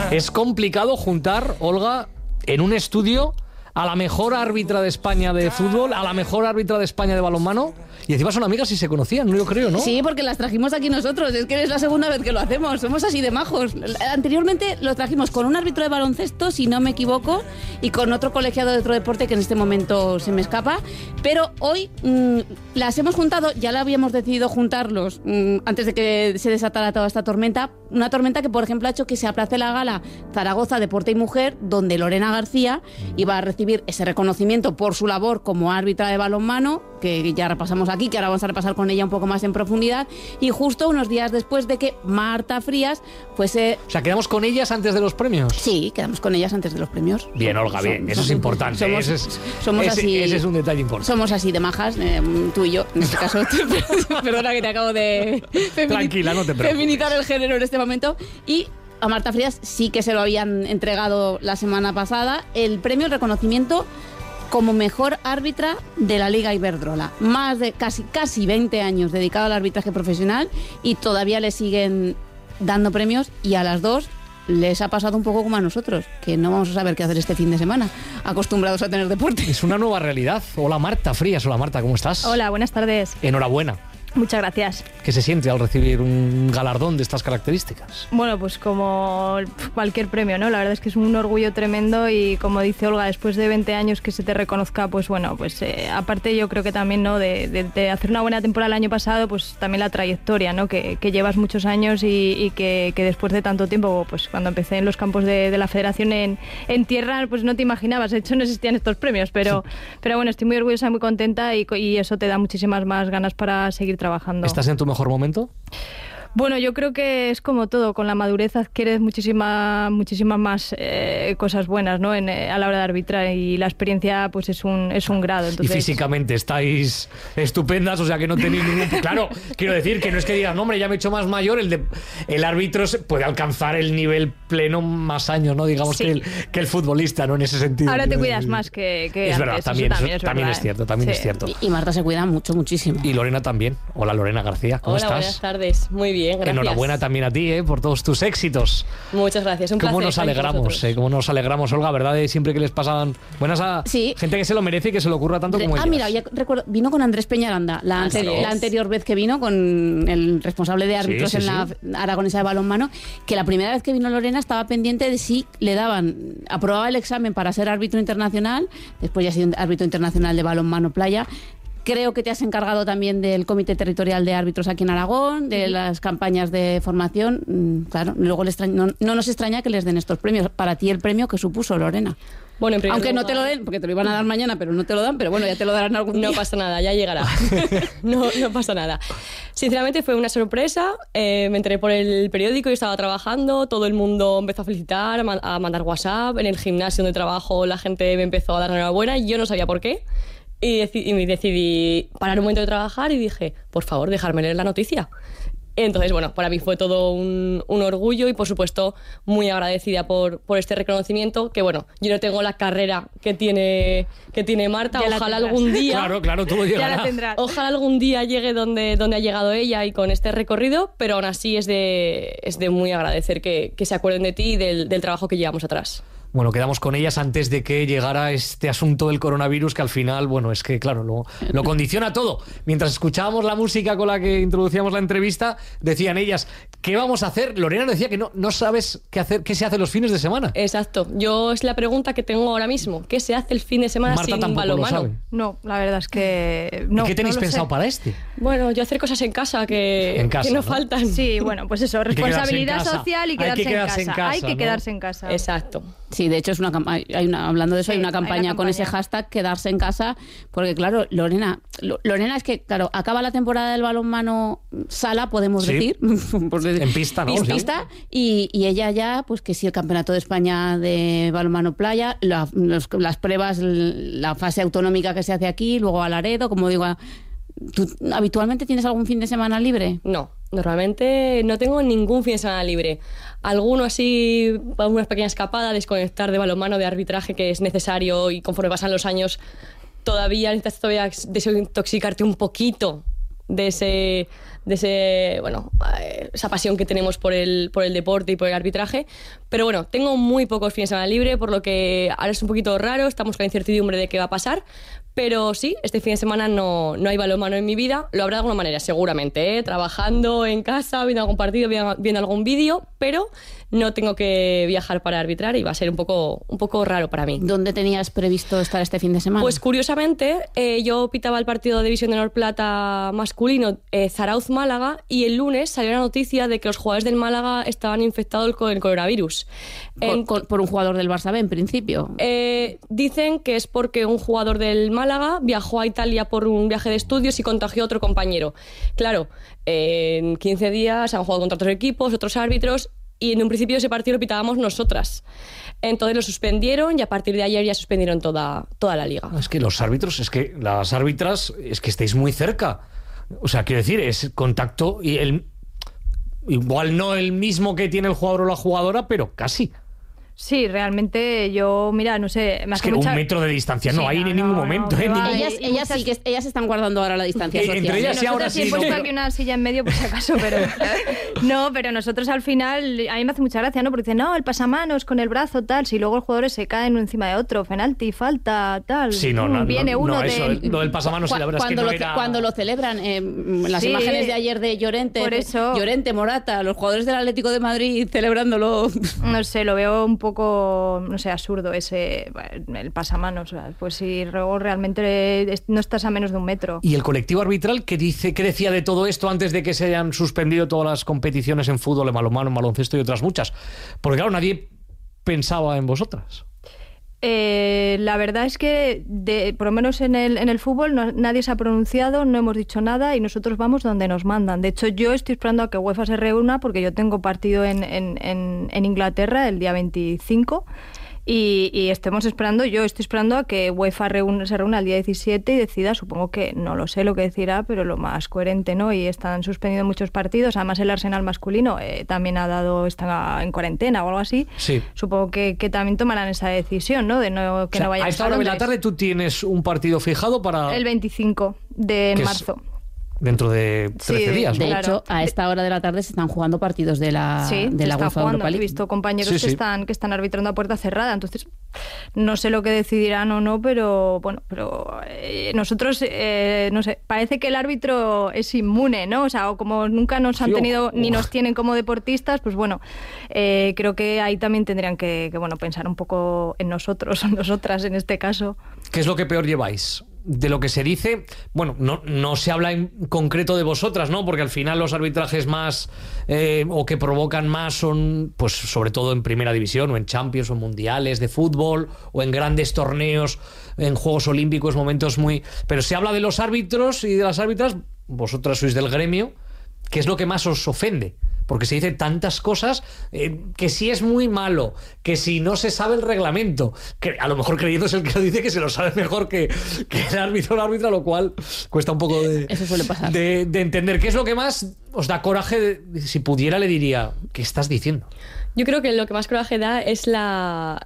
Es complicado juntar, Olga, en un estudio a la mejor árbitra de España de fútbol, a la mejor árbitra de España de balonmano, y encima son amigas y se conocían, yo creo, ¿no? Sí, porque las trajimos aquí nosotros, es que es la segunda vez que lo hacemos, somos así de majos. Anteriormente lo trajimos con un árbitro de baloncesto, si no me equivoco, y con otro colegiado de otro deporte que en este momento se me escapa, pero hoy las hemos juntado, ya la habíamos decidido juntarlos antes de que se desatara toda esta tormenta, una tormenta que por ejemplo ha hecho que se aplace la gala Zaragoza Deporte y Mujer, donde Lorena García iba a recibir ese reconocimiento por su labor como árbitra de balonmano, que ya repasamos aquí, que ahora vamos a repasar con ella un poco más en profundidad, y justo unos días después de que Marta Frías fuese... O sea, ¿quedamos con ellas antes de los premios? Sí, quedamos con ellas antes de los premios. Bien, Olga, bien, eso es importante. Somos así, ese es un detalle importante. Somos así de majas, tú y yo, en este caso. Perdona que te acabo de Tranquila, no te preocupes. Feminizar el género en este momento. Y a Marta Frías sí que se lo habían entregado la semana pasada, el premio, el reconocimiento como mejor árbitra de la Liga Iberdrola. Más de casi 20 años dedicado al arbitraje profesional y todavía le siguen dando premios, y a las dos les ha pasado un poco como a nosotros, que no vamos a saber qué hacer este fin de semana, acostumbrados a tener deporte. Es una nueva realidad. Hola Marta Frías, hola Marta, ¿cómo estás? Hola, buenas tardes. Enhorabuena. Muchas gracias. ¿Qué se siente al recibir un galardón de estas características? Bueno, pues como cualquier premio, ¿no? La verdad es que es un orgullo tremendo y, como dice Olga, después de 20 años que se te reconozca, pues bueno, pues aparte yo creo que también, ¿no? De hacer una buena temporada el año pasado, pues también la trayectoria, ¿no? Que llevas muchos años y que después de tanto tiempo, pues cuando empecé en los campos de la Federación en tierra, pues no te imaginabas, de hecho no existían estos premios, pero bueno, estoy muy orgullosa y muy contenta y eso te da muchísimas más ganas para seguir trabajando. ¿Estás en tu mejor momento? Bueno, yo creo que es como todo, con la madurez adquieres muchísimas más cosas buenas, ¿no? A la hora de arbitrar, y la experiencia pues es un grado. Entonces... Y físicamente estáis estupendas, o sea que no tenéis ningún... Claro, quiero decir que no es que digas, no, hombre, ya me he hecho más mayor, el árbitro puede alcanzar el nivel pleno más años, ¿no? Digamos, sí, que el futbolista, ¿no? En ese sentido. Ahora te cuidas más que es antes. Verdad, también es cierto, también es cierto. Y Marta se cuida muchísimo. Y Lorena también. Hola Lorena García, ¿cómo estás? Hola, buenas tardes. Muy bien, gracias. Enhorabuena también a ti, por todos tus éxitos. Muchas gracias, un placer. Cómo nos alegramos, Olga, ¿verdad? Siempre que les pasaban buenas a gente que se lo merece y que se le ocurra tanto como ellas. Mira, ya recuerdo, vino con Andrés Peñaranda la anterior vez que vino, con el responsable de árbitros en la Aragonesa de balonmano, que la primera vez que vino Lorena estaba pendiente de si le aprobaba el examen para ser árbitro internacional, después ya ha sido árbitro internacional de balonmano playa. Creo que te has encargado también del Comité Territorial de Árbitros aquí en Aragón, de las campañas de formación. Claro, luego no nos extraña que les den estos premios. Para ti el premio que supuso, Lorena. Bueno, aunque no te lo den, porque te lo iban a dar mañana, pero no te lo dan, pero bueno, ya te lo darán algún día. No pasa nada, ya llegará. no pasa nada. Sinceramente fue una sorpresa. Me enteré por el periódico, yo estaba trabajando, todo el mundo empezó a felicitar, a mandar WhatsApp. En el gimnasio donde trabajo la gente me empezó a dar enhorabuena y yo no sabía por qué. Y decidí parar un momento de trabajar y dije, por favor, dejarme leer la noticia. Entonces, bueno, para mí fue todo un orgullo y, por supuesto, muy agradecida por este reconocimiento, que, bueno, yo no tengo la carrera que tiene Marta. Ya ojalá algún día... Claro, tú llegarás. Ya la tendrás. Ojalá algún día llegue donde ha llegado ella y con este recorrido, pero aún así es de muy agradecer que se acuerden de ti y del trabajo que llevamos atrás. Bueno, quedamos con ellas antes de que llegara este asunto del coronavirus, que al final, bueno, es que claro, lo condiciona todo. Mientras escuchábamos la música con la que introducíamos la entrevista, decían ellas, ¿qué vamos a hacer? Lorena decía que no sabes qué hacer, qué se hace los fines de semana. Exacto, es la pregunta que tengo ahora mismo. ¿Qué se hace el fin de semana Marta sin balonmano? Lo sabe. No, la verdad es que no. ¿Y qué tenéis pensado para este? Bueno, yo hacer cosas en casa que no faltan. Sí, bueno, pues eso, responsabilidad social y quedarse en casa. Hay que quedarse en casa. Exacto. Sí, de hecho es hablando de eso, hay una campaña con ese hashtag, quedarse en casa, porque claro, Lorena es que, claro, acaba la temporada del balonmano sala, podemos decir. En pista, ¿no? En pista, y ella ya, pues que sí, el Campeonato de España de balonmano playa, las pruebas, la fase autonómica que se hace aquí, luego a Laredo, como digo, ¿tú habitualmente tienes algún fin de semana libre? No, normalmente no tengo ningún fin de semana libre. Alguno así, una pequeña escapada, desconectar de balonmano, de arbitraje, que es necesario, y conforme pasan los años todavía necesitas desintoxicarte un poquito de esa pasión que tenemos por el deporte y por el arbitraje. Pero bueno, tengo muy pocos fines de semana libre, por lo que ahora es un poquito raro, estamos con la incertidumbre de qué va a pasar. Pero sí, este fin de semana no hay balonmano en mi vida. Lo habrá de alguna manera, seguramente, trabajando en casa, viendo algún partido, viendo algún vídeo, pero no tengo que viajar para arbitrar y va a ser un poco raro para mí. ¿Dónde tenías previsto estar este fin de semana? Pues curiosamente, yo pitaba el partido de División de Honor Plata masculino Zarauz-Málaga, y el lunes salió la noticia de que los jugadores del Málaga estaban infectados con el coronavirus. Por un jugador del Barça B, en principio. Dicen que es porque un jugador del Málaga viajó a Italia por un viaje de estudios y contagió a otro compañero. Claro, en 15 días han jugado contra otros equipos, otros árbitros, y en un principio ese partido lo pitábamos nosotras. Entonces lo suspendieron y a partir de ayer ya suspendieron toda la liga. Es que los árbitros, es que las árbitras, es que estáis muy cerca. O sea, quiero decir, es contacto y igual no el mismo que tiene el jugador o la jugadora, pero casi. Sí, realmente yo, mira, no sé... Es que 1 metro de distancia no hay en ningún momento. Ellas sí que ellas están guardando ahora la distancia social. Entre ellas sí, ahora sí. He puesto aquí una silla en medio por si acaso, pero... No, pero nosotros al final, a mí me hace mucha gracia, ¿no? Porque dicen, no, el pasamanos con el brazo, tal, si luego los jugadores se caen uno encima de otro, penalti, falta, tal... Sí, viene uno lo del pasamanos, sí, la verdad es que no era... Cuando lo celebran, las imágenes de ayer de Llorente, por eso... Llorente, Morata, los jugadores del Atlético de Madrid celebrándolo... No sé, lo veo un poco, no sé, absurdo el pasamanos. Pues si luego realmente no estás a menos de 1 metro. ¿Y el colectivo arbitral qué decía de todo esto antes de que se hayan suspendido todas las competiciones en fútbol, en balonmano, en baloncesto y otras muchas? Porque claro, nadie pensaba en vosotras. La verdad es que por lo menos en el fútbol nadie se ha pronunciado, no hemos dicho nada y nosotros vamos donde nos mandan. De hecho, yo estoy esperando a que UEFA se reúna porque yo tengo partido en Inglaterra el día 25 y estemos esperando, yo estoy esperando a que UEFA se reúna el día 17 y decida, supongo que, no lo sé lo que decidirá, pero lo más coherente, ¿no? Y están suspendiendo muchos partidos, además el Arsenal masculino también está en cuarentena o algo así. Sí. Supongo que también tomarán esa decisión, ¿no? De que no vayan a esta hora de la tarde tú tienes un partido fijado para... El 25 de marzo. Dentro de 13 días, ¿no? De hecho, a esta hora de la tarde se están jugando partidos de la UEFA Europa League. He visto compañeros que están arbitrando a puerta cerrada, entonces no sé lo que decidirán o no, pero bueno, nosotros, no sé, parece que el árbitro es inmune, ¿no? O sea, o como nunca nos han tenido ni nos tienen como deportistas, pues bueno, creo que ahí también tendrían que pensar un poco en nosotros, en nosotras en este caso. ¿Qué es lo que peor lleváis? De lo que se dice, bueno, no se habla en concreto de vosotras, ¿no? Porque al final los arbitrajes más o que provocan más son, pues sobre todo en primera división o en Champions o en mundiales de fútbol o en grandes torneos, en Juegos Olímpicos, momentos muy... Pero se habla de los árbitros y de las árbitras, vosotras sois del gremio, ¿qué es lo que más os ofende? Porque se dice tantas cosas, que si es muy malo, que si no se sabe el reglamento, que a lo mejor creyendo es el que lo dice que se lo sabe mejor que el árbitro o la árbitra, lo cual cuesta un poco Eso suele pasar. de entender. ¿Qué es lo que más os da coraje? Si pudiera le diría, ¿qué estás diciendo? Yo creo que lo que más coraje da es la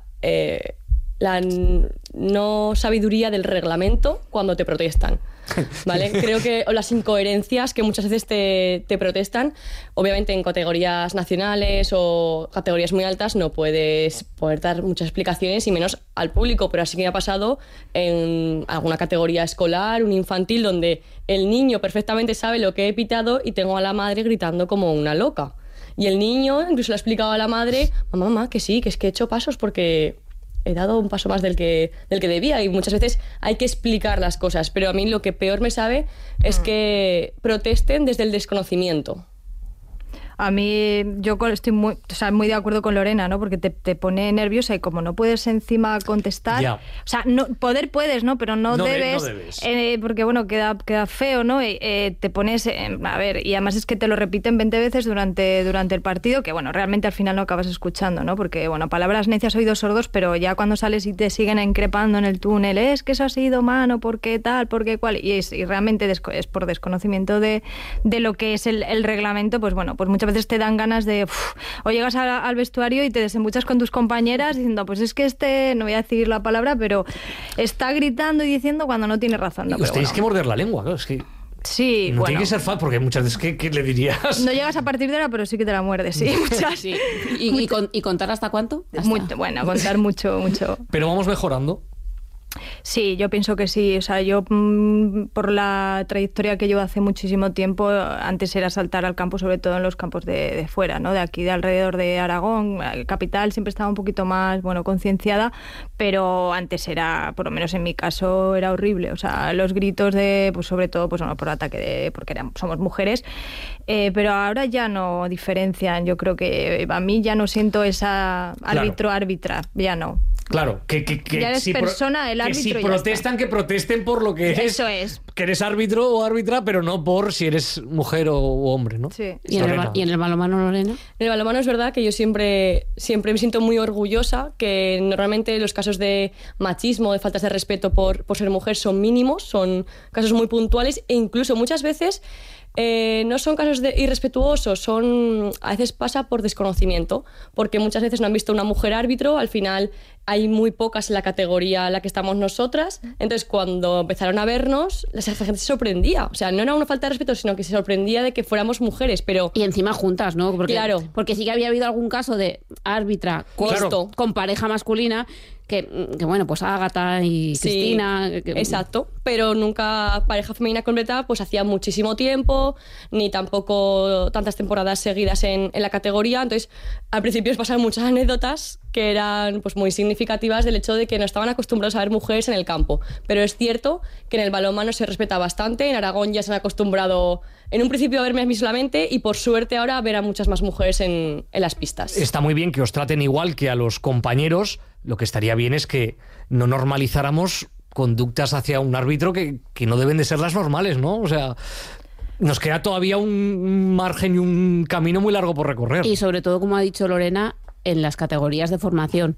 no sabiduría del reglamento cuando te protestan, ¿vale? Creo que o las incoherencias que muchas veces te protestan, obviamente en categorías nacionales o categorías muy altas no puedes poder dar muchas explicaciones y menos al público, pero así que me ha pasado en alguna categoría escolar, un infantil, donde el niño perfectamente sabe lo que he pitado y tengo a la madre gritando como una loca. Y el niño incluso le ha explicado a la madre, mamá, que sí, que es que he hecho pasos porque he dado un paso más del que debía, y muchas veces hay que explicar las cosas, pero a mí lo que peor me sabe es que protesten desde el desconocimiento. A mí, yo estoy muy de acuerdo con Lorena, ¿no? Porque te pone nerviosa y como no puedes encima contestar... Ya. O sea, puedes, ¿no? Pero no debes. Porque, bueno, queda feo, ¿no? Te pones... a ver, y además es que te lo repiten 20 veces durante el partido, que, bueno, realmente al final no acabas escuchando, ¿no? Porque, bueno, palabras necias, oídos sordos, pero ya cuando sales y te siguen increpando en el túnel, es que eso ha sido mano, ¿por qué tal? ¿Por qué cual? Y realmente es por desconocimiento de lo que es el reglamento, pues bueno, pues muchas veces te dan ganas de... o llegas al vestuario y te desembuchas con tus compañeras diciendo, pues es que no voy a decir la palabra, pero está gritando y diciendo cuando no tiene razón. ¿No? Os tenéis que morder la lengua, claro, es que Sí, No bueno. tiene que ser fácil, porque muchas veces, ¿qué le dirías? No llegas a partir de hora, pero sí que te la muerdes, sí. Muchas. Sí. ¿Y contar hasta cuánto? Bueno, contar mucho. Pero vamos mejorando. Sí, yo pienso que sí. O sea, yo por la trayectoria que llevo hace muchísimo tiempo, antes era saltar al campo, sobre todo en los campos de fuera, ¿no? De aquí, de alrededor de Aragón, capital, siempre estaba un poquito más, concienciada, pero antes era, por lo menos en mi caso, era horrible. O sea, los gritos de, pues sobre todo, por ataque porque somos mujeres, pero ahora ya no diferencian. Yo creo que a mí ya no siento esa árbitra, ya no. Claro, que ya eres persona, el árbitro. Que si protestan, que protesten por lo que eres. Eso es. Que eres árbitro o árbitra, pero no por si eres mujer o hombre, ¿no? Sí. ¿Y en el balonmano, Lorena? En el balonmano es verdad que yo siempre me siento muy orgullosa, que normalmente los casos de machismo, de faltas de respeto por ser mujer son mínimos, son casos muy puntuales e incluso muchas veces no son casos irrespetuosos, a veces pasa por desconocimiento, porque muchas veces no han visto una mujer árbitro, al final hay muy pocas en la categoría en la que estamos nosotras, entonces cuando empezaron a vernos, la gente se sorprendía, o sea, no era una falta de respeto, sino que se sorprendía de que fuéramos mujeres, pero... Y encima juntas, ¿no? Claro. Porque sí que había habido algún caso de árbitra con pareja masculina que bueno, pues Ágata y Sí, Cristina... exacto, pero nunca pareja femenina completa, pues hacía muchísimo tiempo, ni tampoco tantas temporadas seguidas en la categoría, entonces al principio os pasaron muchas anécdotas que eran pues muy significativas del hecho de que no estaban acostumbrados a ver mujeres en el campo, pero es cierto que en el balonmano se respeta bastante, en Aragón ya se han acostumbrado en un principio a verme a mí solamente y por suerte ahora a ver a muchas más mujeres en las pistas. Está muy bien que os traten igual que a los compañeros. Lo que estaría bien es que no normalizáramos conductas hacia un árbitro que no deben de ser las normales, ¿no? O sea, nos queda todavía un margen y un camino muy largo por recorrer. Y sobre todo, como ha dicho Lorena, en las categorías de formación.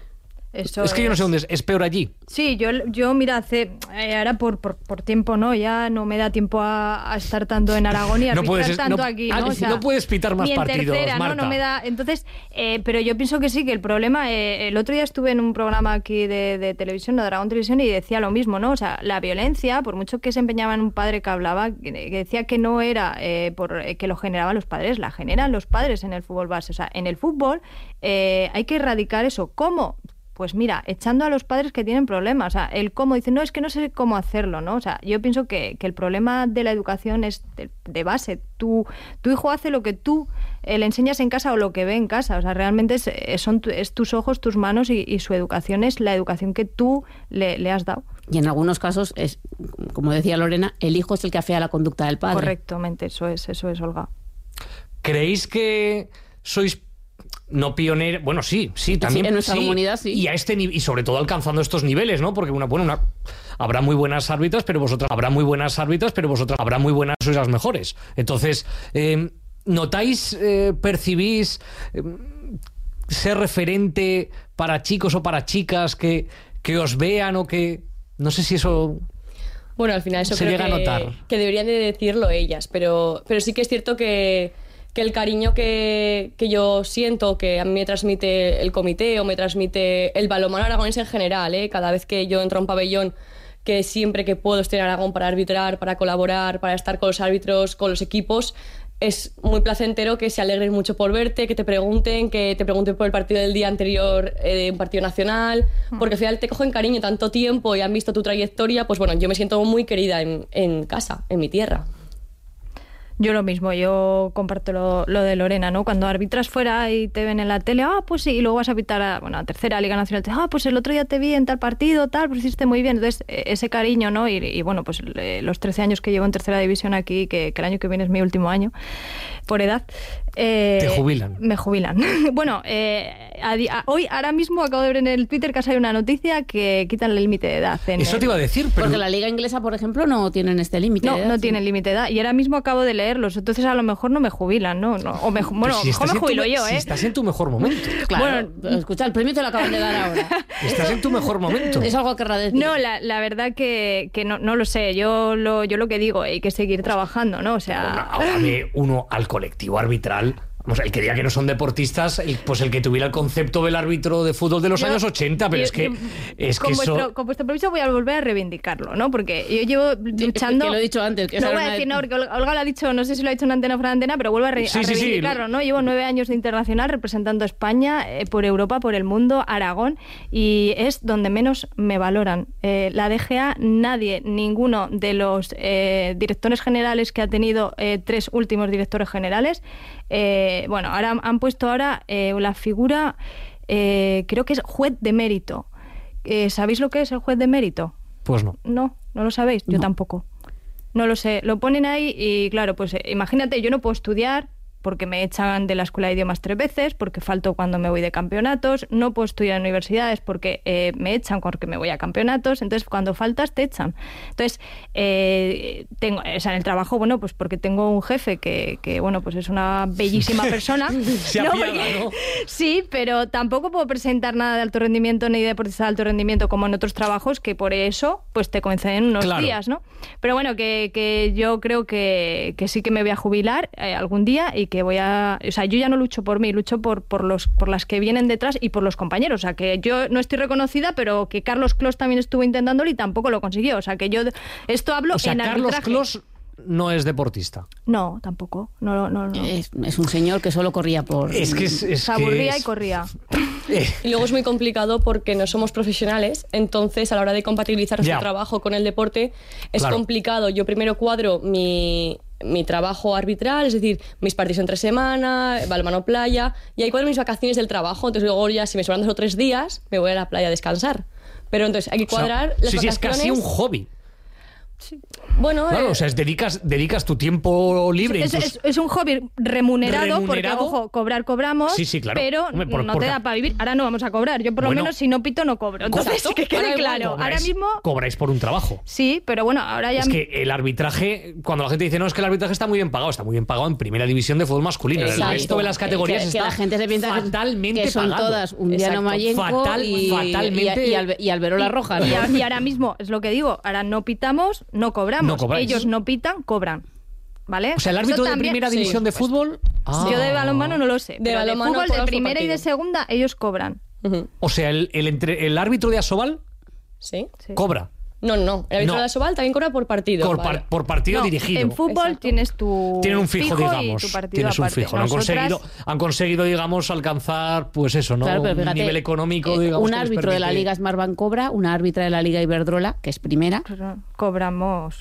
Eso es que yo no sé dónde es peor allí. Sí, yo mira, ahora por tiempo, ¿no? Ya no me da tiempo a estar tanto en Aragón y a arbitrar tanto aquí, ¿no? O sea, no puedes pitar más partidos, tercera, Marta. No me da. Entonces, pero yo pienso que sí, que el problema... el otro día estuve en un programa aquí de televisión, de Aragón Televisión, y decía lo mismo, ¿no? O sea, la violencia, por mucho que se empeñaba en un padre que hablaba, que decía que no era que lo generaban los padres, la generan los padres en el fútbol base. O sea, en el fútbol hay que erradicar eso. ¿Cómo? Pues mira, echando a los padres que tienen problemas. O sea, el cómo, dicen, no, es que no sé cómo hacerlo, ¿no? O sea, yo pienso que el problema de la educación es de base. Tu hijo hace lo que tú le enseñas en casa o lo que ve en casa. O sea, realmente es tus ojos, tus manos y su educación es la educación que tú le has dado. Y en algunos casos, es, como decía Lorena, el hijo es el que afea la conducta del padre. Correctamente, eso es, Olga. ¿Creéis que sois no pionero? Bueno, sí, también. Sí, en nuestra comunidad, sí. Y a y sobre todo alcanzando estos niveles, ¿no? Porque habrá muy buenas árbitras, pero vosotras sois las mejores. Entonces, ¿notáis, percibís ser referente para chicos o para chicas que os vean o que... No sé si eso... Bueno, al final eso se creo llega a notar. Que deberían de decirlo ellas, pero sí que es cierto que el cariño que yo siento, que a mí me transmite el comité o me transmite el balonmano aragonés en general, cada vez que yo entro a un pabellón, que siempre que puedo estoy en Aragón para arbitrar, para colaborar, para estar con los árbitros, con los equipos, es muy placentero que se alegren mucho por verte, que te pregunten por el partido del día anterior de un partido nacional, porque al final te cogen cariño tanto tiempo y han visto tu trayectoria, pues bueno, yo me siento muy querida en casa, en mi tierra. Yo lo mismo, yo comparto lo de Lorena, ¿no? Cuando arbitras fuera y te ven en la tele, pues sí, y luego vas a arbitrar a tercera Liga Nacional, pues el otro día te vi en tal partido, pues hiciste muy bien. Entonces, ese cariño, ¿no? Y bueno, pues los 13 años que llevo en tercera división aquí, que el año que viene es mi último año, por edad. ¿Te jubilan? Me jubilan. Bueno, hoy, ahora mismo, acabo de ver en el Twitter que ha salido una noticia que quitan el límite de edad. Eso te iba a decir, pero... Porque la Liga Inglesa, por ejemplo, no tienen este límite de edad. No tienen límite de edad. Y ahora mismo acabo de leerlos, entonces a lo mejor no me jubilan, ¿no? O mejor me jubilo yo, Si estás en tu mejor momento. Claro, bueno, escucha, el premio te lo acaban de dar ahora. Estás en tu mejor momento. Es algo que querrá decir. No, la verdad que no lo sé. Yo lo que digo, hay que seguir trabajando, ¿no? O sea... Háblame uno al colectivo arbitral. Vamos, el que diga que no son deportistas, pues el que tuviera el concepto del árbitro de fútbol de los años 80, pero con vuestro permiso voy a volver a reivindicarlo, ¿no? Porque yo llevo luchando... Que lo he dicho antes. Que no voy a decir, no, porque Olga lo ha dicho, no sé si lo ha dicho en antena o fuera de antena, pero vuelvo a reivindicarlo, ¿no? Llevo 9 años de internacional representando a España por Europa, por el mundo, Aragón, y es donde menos me valoran. La DGA, nadie, ninguno de los directores generales que ha tenido 3 últimos directores generales, bueno, ahora han puesto la figura, creo que es juez de mérito. ¿Sabéis lo que es el juez de mérito? Pues no. No lo sabéis, yo tampoco. No lo sé, lo ponen ahí y claro, pues imagínate, yo no puedo estudiar porque me echan de la escuela de idiomas 3 veces, porque falto cuando me voy de campeonatos, no puedo estudiar en universidades porque me echan porque me voy a campeonatos, entonces cuando faltas te echan. Entonces, tengo, o sea, en el trabajo, bueno, pues porque tengo un jefe que bueno, pues es una bellísima persona. Se apiada, ¿no? Sí, pero tampoco puedo presentar nada de alto rendimiento ni de deportista de alto rendimiento como en otros trabajos, que por eso pues te conceden unos días, ¿no? Pero bueno, que yo creo que sí que me voy a jubilar algún día y que voy a... O sea, yo ya no lucho por mí, lucho por las que vienen detrás y por los compañeros. O sea, que yo no estoy reconocida, pero que Carlos Clos también estuvo intentándolo y tampoco lo consiguió. O sea, que yo esto hablo en arbitraje. Carlos Clos no es deportista. No, tampoco. No. Es un señor que solo corría por... Se aburría y corría. Y luego es muy complicado porque no somos profesionales, entonces a la hora de compatibilizar nuestro trabajo con el deporte es complicado. Yo primero cuadro mi trabajo arbitral, es decir, mis partidos entre semana, balonmano playa, y ahí cuadro mis vacaciones del trabajo, entonces luego ya si me sobran 2 o 3 días me voy a la playa a descansar. Pero entonces hay que cuadrar las vacaciones. Es casi un hobby. Sí. Bueno, claro, o sea, dedicas tu tiempo libre. Es un hobby remunerado, porque, ojo, cobramos, sí, claro. Pero no te da para vivir. Ahora no vamos a cobrar. Yo, por lo menos, si no pito, no cobro. Entonces, que quede claro. Ahora mismo... Cobráis por un trabajo. Sí, pero bueno, ahora ya... Es que el arbitraje, cuando la gente dice, no, es que el arbitraje está muy bien pagado en primera división de fútbol masculino. Exacto. El resto de las categorías que está la gente se piensa fatalmente que son pagado. todas un Diano Mayenco fatalmente... y Alberola Roja, ¿no? Y ahora mismo, es lo que digo, ahora no pitamos, no cobramos. Ellos no pitan, cobran. ¿Vale? O sea, el árbitro de primera división de fútbol... Yo de balonmano no lo sé. De fútbol de primera y de segunda, ellos cobran. O sea, el árbitro de Asobal cobra. No. El árbitro de Asobal también cobra por partido. Por partido dirigido. En fútbol tienes tienen un fijo, digamos. Y tu partido tienes un aparte. fijo. Han conseguido, digamos, alcanzar, pues eso, ¿no? Claro, pero fíjate, un nivel económico, digamos. Un árbitro de la Liga Smartbank cobra, una árbitra de la Liga Iberdrola, que es primera. Cobramos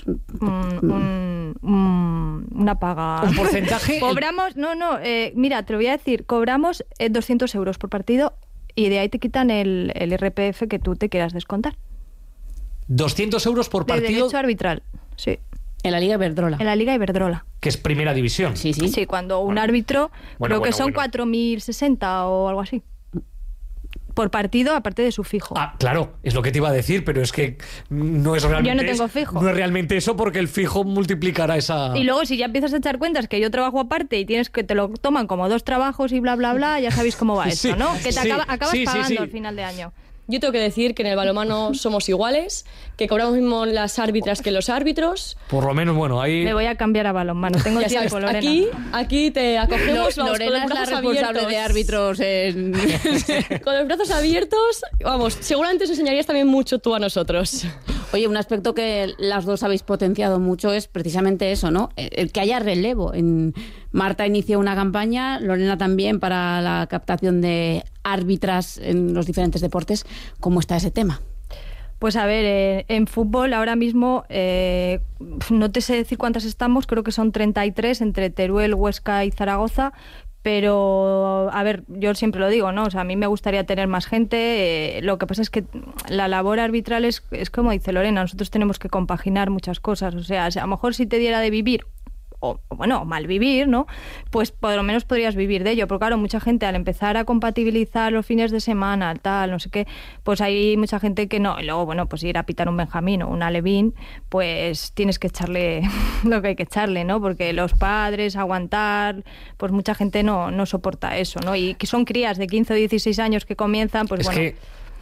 una paga. ¿Un porcentaje? Cobramos, mira, te lo voy a decir, cobramos 200 euros por partido y de ahí te quitan el IRPF que tú te quieras descontar. 200 euros por partido. De derecho arbitral, sí. En la Liga Iberdrola. En la Liga Iberdrola. Que es primera división. Sí, cuando un árbitro, creo que son 4.060 o algo así. Por partido, aparte de su fijo. Claro, es lo que te iba a decir, pero es que no es realmente... Yo no tengo fijo. No es realmente eso, porque el fijo multiplicará esa... Y luego, si ya empiezas a echar cuentas que yo trabajo aparte y tienes que te lo toman como 2 trabajos y bla, bla, bla, ya sabéis cómo va esto, ¿no? Que te acabas pagando al final de año. Yo tengo que decir que en el balonmano somos iguales, que cobramos mismo las árbitras que los árbitros. Por lo menos, bueno, ahí... Me voy a cambiar a balonmano, tengo tiempo, Lorena. Aquí te acogemos, Lorena es la responsable de árbitros Con los brazos abiertos, vamos, seguramente os enseñarías también mucho tú a nosotros. Oye, un aspecto que las dos habéis potenciado mucho es precisamente eso, ¿no? El que haya relevo. Marta inició una campaña, Lorena también, para la captación de árbitras en los diferentes deportes. ¿Cómo está ese tema? Pues a ver, en fútbol ahora mismo no te sé decir cuántas estamos, creo que son 33 entre Teruel, Huesca y Zaragoza. Pero, a ver, yo siempre lo digo, ¿no? O sea, a mí me gustaría tener más gente. Lo que pasa es que la labor arbitral es como dice Lorena, nosotros tenemos que compaginar muchas cosas. O sea, a lo mejor si te diera de vivir, o bueno, mal vivir, ¿no? Pues por lo menos podrías vivir de ello. Pero claro, mucha gente al empezar a compatibilizar los fines de semana, tal, no sé qué, pues hay mucha gente que no. Y luego, bueno, pues ir a pitar un Benjamín o un Alevín, pues tienes que echarle lo que hay que echarle, ¿no? Porque los padres, aguantar, pues mucha gente no soporta eso, ¿no? Y que son crías de 15 o 16 años que comienzan, pues es bueno... Que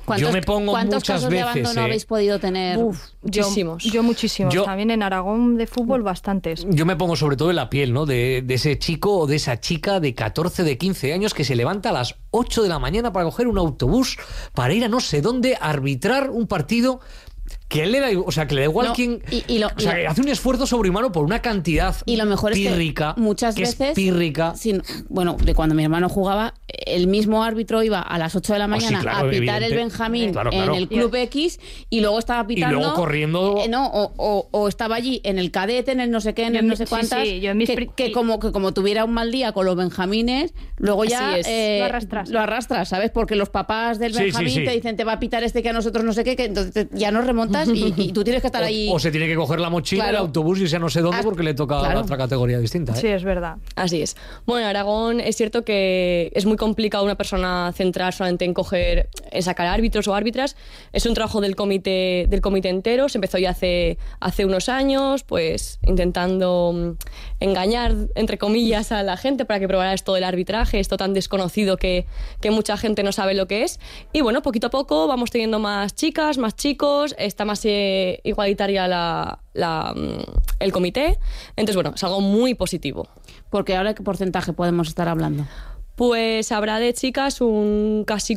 Yo me pongo ¿Cuántos muchas casos veces, de abandono habéis podido tener? Muchísimos. Yo muchísimos. Yo- También en Aragón de fútbol bastantes. Yo me pongo sobre todo en la piel, ¿no? De ese chico o de esa chica de 14, de 15 años que se levanta a las 8 de la mañana para coger un autobús para ir a no sé dónde a arbitrar un partido que a él le da, o sea, que le da igual No, quién. o sea, que hace un esfuerzo sobrehumano por una cantidad Y lo mejor pírrica, es que muchas veces, es pírrica. bueno, de cuando mi hermano jugaba, el mismo árbitro iba a las 8 de la mañana claro, a pitar evidente. el Benjamín Claro. en el Club X y luego estaba pitando... Y luego corriendo... o estaba allí en el cadete, en el no sé qué, en el no sé cuántas, sí, yo en mis que como tuviera un mal día con los Benjamines, luego ya Así es. Lo lo arrastras, ¿sabes? Porque los papás del Sí, Benjamín sí. te dicen te va a pitar este que a nosotros no sé qué, que entonces ya nos remontas y tú tienes que estar ahí... O se tiene que coger la mochila, Claro. el autobús y irse a no sé dónde porque le toca Claro. otra categoría distinta. ¿eh? Sí, es verdad. Así es. Bueno, en Aragón es cierto que es muy complicado una persona centrar solamente en sacar árbitros o árbitras. Es un trabajo del comité entero. Se empezó ya hace unos años, pues intentando engañar, entre comillas, a la gente para que probara esto del arbitraje, esto tan desconocido que mucha gente no sabe lo que es. Y bueno, poquito a poco vamos teniendo más chicas, más chicos, está más igualitaria el comité. Entonces, bueno, es algo muy positivo. Porque ahora, ¿qué porcentaje podemos estar hablando? Pues habrá de chicas un casi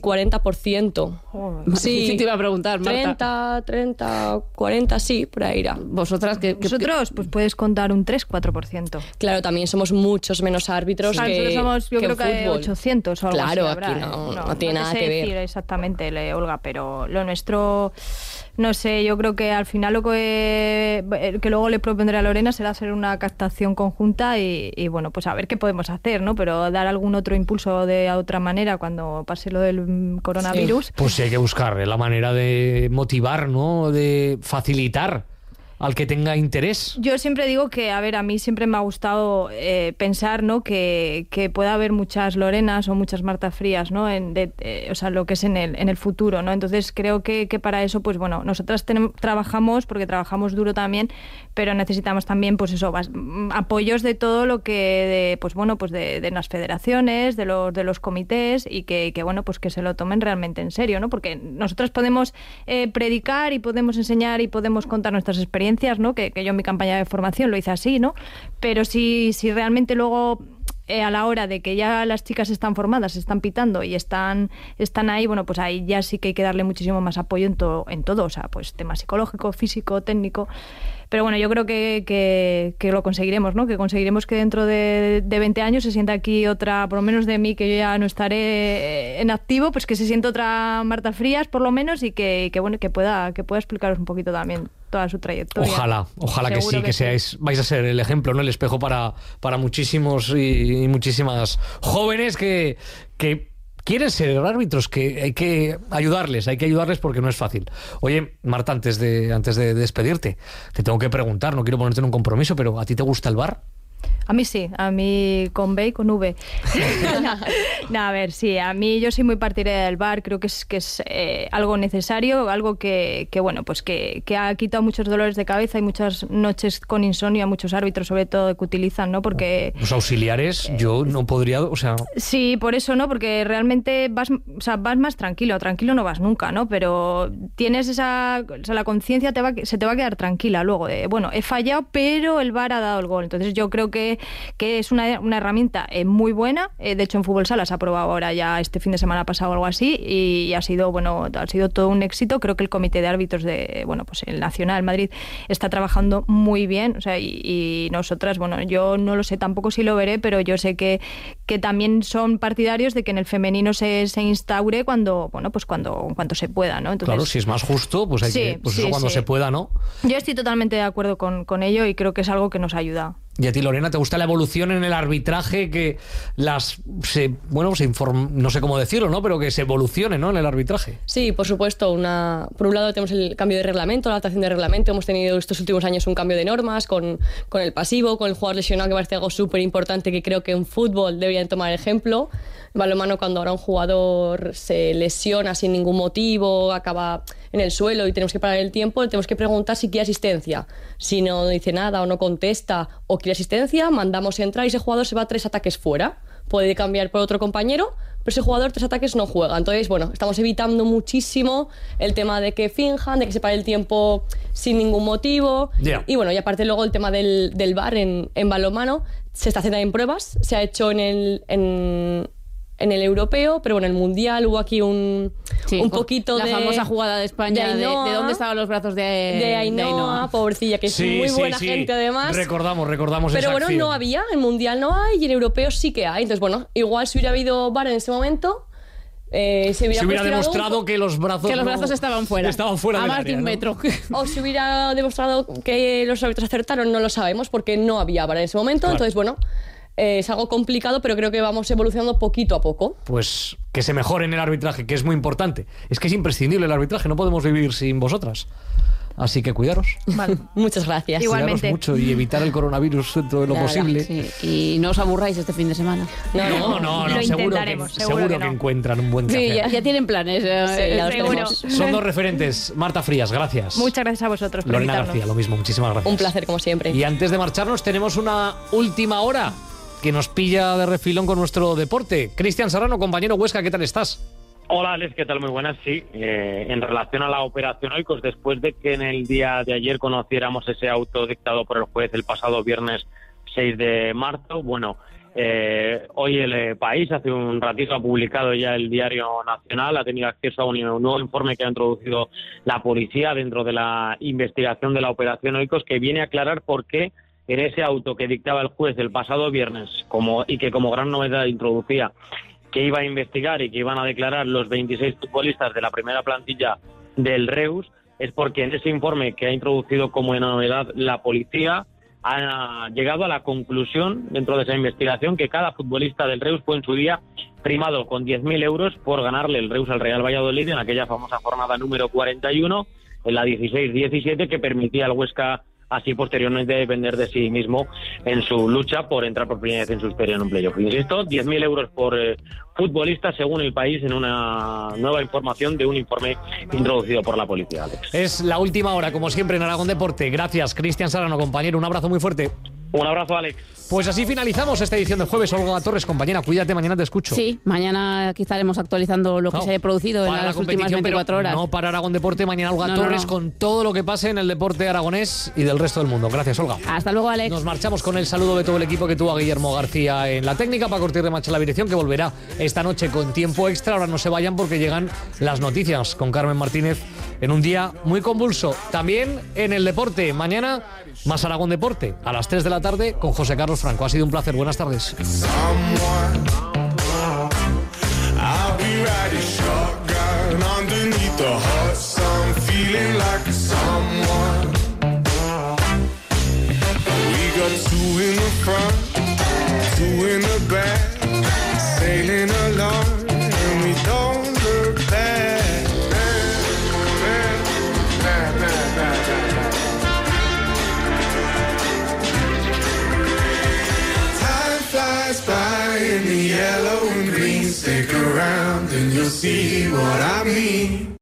40%. Sí, te iba a preguntar, Marta. 30, 40, sí, por ahí irá. Vosotras, Nosotros, pues puedes contar un 3-4%. Claro, también somos muchos menos árbitros Claro, que nosotros somos, yo que creo en que fútbol. 800 o algo Claro, así habrá, aquí no tiene te nada sé que ver. decir exactamente, Olga, pero lo nuestro, no sé, yo creo que al final lo que luego le propondré a Lorena será hacer una captación conjunta y bueno, pues a ver qué podemos hacer, ¿no? Pero dar algún otro impulso de otra manera cuando pase lo del coronavirus. Pues sí, hay que buscar la manera de motivar, ¿no? De facilitar al que tenga interés. Yo siempre digo que, a ver, a mí siempre me ha gustado pensar, ¿no? Que pueda haber muchas Lorenas o muchas Marta Frías, ¿no? O sea, lo que es en el futuro, ¿no? Entonces creo que para eso, pues bueno, nosotras trabajamos, porque trabajamos duro también, pero necesitamos también, pues eso, apoyos de todo lo que, pues bueno, pues de las federaciones, de los comités y que bueno, pues que se lo tomen realmente en serio, ¿no? Porque nosotras podemos predicar y podemos enseñar y podemos contar nuestras experiencias, ¿no? Que yo en mi campaña de formación lo hice así, ¿no? Pero si realmente luego a la hora de que ya las chicas están formadas, están pitando y están ahí, bueno, pues ahí ya sí que hay que darle muchísimo más apoyo en todo, o sea, pues tema psicológico, físico, técnico. Pero bueno, yo creo que lo conseguiremos, ¿no? Que conseguiremos que dentro de 20 años se sienta aquí otra, por lo menos de mí, que yo ya no estaré en activo, pues que se sienta otra Marta Frías, por lo menos, y que bueno, que pueda explicaros un poquito también toda su trayectoria. Ojalá que Seguro sí, que vais a ser el ejemplo, ¿no? El espejo para muchísimos y muchísimas jóvenes que quieren ser árbitros, que hay que ayudarles porque no es fácil. Oye, Marta, antes de despedirte, te tengo que preguntar, no quiero ponerte en un compromiso, pero ¿a ti te gusta el VAR? A mí sí, a mí con B y con V. No, a ver, sí, a mí yo soy muy partidaria del VAR, creo que es algo necesario, algo que bueno, pues que ha quitado muchos dolores de cabeza y muchas noches con insomnio a muchos árbitros, sobre todo, que utilizan, ¿no? Porque Los auxiliares, yo no podría, o sea... Sí, por eso, ¿no? Porque realmente vas más tranquilo no vas nunca, ¿no? Pero tienes la conciencia se te va a quedar tranquila luego de, bueno, he fallado, pero el VAR ha dado el gol. Entonces yo creo que es una herramienta muy buena. De hecho, en Fútbol Sala se ha probado ahora ya este fin de semana pasado algo así y ha sido todo un éxito. Creo que el comité de árbitros pues el Nacional Madrid está trabajando muy bien, o sea, y nosotras, bueno, yo no lo sé tampoco si lo veré, pero yo sé que también son partidarios de que en el femenino se instaure cuando se pueda, ¿no? Entonces, claro, si es más justo, pues cuando se pueda, ¿no? Yo estoy totalmente de acuerdo con ello y creo que es algo que nos ayuda. ¿Y a ti, Lorena, te gusta la evolución en el arbitraje? Que no sé cómo decirlo, ¿no? Pero que se evolucione, ¿no? En el arbitraje. Sí, por supuesto. Por un lado tenemos el cambio de reglamento, la adaptación de reglamento. Hemos tenido estos últimos años un cambio de normas con el pasivo, con el jugador lesionado, que parece algo súper importante que creo que en fútbol deberían tomar ejemplo. En balonmano, cuando ahora un jugador se lesiona sin ningún motivo, acaba en el suelo y tenemos que parar el tiempo, le tenemos que preguntar si quiere asistencia. Si no dice nada o no contesta o quiere asistencia, mandamos entrar y ese jugador se va 3 ataques fuera. Puede cambiar por otro compañero, pero ese jugador 3 ataques no juega. Entonces, bueno, estamos evitando muchísimo el tema de que finjan, de que se pare el tiempo sin ningún motivo. Yeah. Y bueno, y aparte luego el tema del VAR en balonmano, se está haciendo en pruebas, se ha hecho en el europeo, pero bueno, en el mundial hubo aquí un poquito de... La famosa jugada de España, de dónde estaban los brazos de Ainhoa, pobrecilla, que es muy buena gente además. Recordamos pero esa bueno, acción. no había, en mundial no hay y en europeo sí que hay. Entonces bueno, igual si hubiera habido VAR en ese momento... se hubiera demostrado que los brazos estaban fuera. Estaban fuera a del más área, de un ¿no? metro. O si hubiera demostrado que los árbitros acertaron, no lo sabemos porque no había VAR en ese momento. Claro. Entonces bueno, es algo complicado, pero creo que vamos evolucionando poquito a poco. Pues que se mejore en el arbitraje, que es muy importante. Es que es imprescindible el arbitraje, no podemos vivir sin vosotras. Así que cuidaros. Vale. Muchas gracias. Igualmente. Cuidaros mucho y evitar el coronavirus dentro de lo posible. Sí. Y no os aburráis este fin de semana. No, Lo seguro intentaremos, que seguro que no. encuentran un buen Sí, café. ya tienen planes. Ya los seguro. tenemos. Son dos referentes. Marta Frías, gracias. Muchas gracias a vosotros por Lorena invitarnos. García, lo mismo, muchísimas gracias. Un placer, como siempre. Y antes de marcharnos tenemos una última hora que nos pilla de refilón con nuestro deporte. Cristian Serrano, compañero Huesca, ¿qué tal estás? Hola Alex, ¿qué tal? Muy buenas. Sí, en relación a la operación Oikos, después de que en el día de ayer conociéramos ese auto dictado por el juez el pasado viernes 6 de marzo, bueno, hoy el país hace un ratito ha publicado ya el Diario Nacional, ha tenido acceso a un nuevo informe que ha introducido la policía dentro de la investigación de la operación Oikos, que viene a aclarar por qué en ese auto que dictaba el juez el pasado viernes y que como gran novedad introducía que iba a investigar y que iban a declarar los 26 futbolistas de la primera plantilla del Reus, es porque en ese informe que ha introducido como novedad la policía ha llegado a la conclusión dentro de esa investigación que cada futbolista del Reus fue en su día primado con 10.000 euros por ganarle el Reus al Real Valladolid en aquella famosa jornada número 41, en la 16-17, que permitía al Huesca así posteriormente depender de sí mismo en su lucha por entrar por primera vez en su historia en un playoff. Insisto, 10.000 euros por futbolista según el país en una nueva información de un informe introducido por la policía, Alex. Es la última hora, como siempre, en Aragón Deporte. Gracias, Cristian Serrano, compañero. Un abrazo muy fuerte. Un abrazo, Alex. Pues así finalizamos esta edición de jueves. Olga Torres, compañera, cuídate, mañana te escucho. Sí, mañana aquí estaremos actualizando lo que se ha producido en las últimas 24 horas. No para Aragón Deporte, mañana Olga Torres con todo lo que pase en el deporte aragonés y del resto del mundo. Gracias, Olga. Hasta luego, Alex. Nos marchamos con el saludo de todo el equipo que tuvo a Guillermo García en la técnica, Paco Ortiz de Macha en la dirección, que volverá esta noche con tiempo extra. Ahora no se vayan porque llegan las noticias con Carmen Martínez en un día muy convulso. También en el deporte, mañana más Aragón Deporte a las 3 de la tarde con José Carlos Franco. Ha sido un placer. Buenas tardes. Stick around and you'll see what I mean.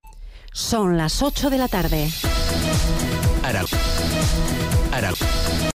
Son las 8 de la tarde.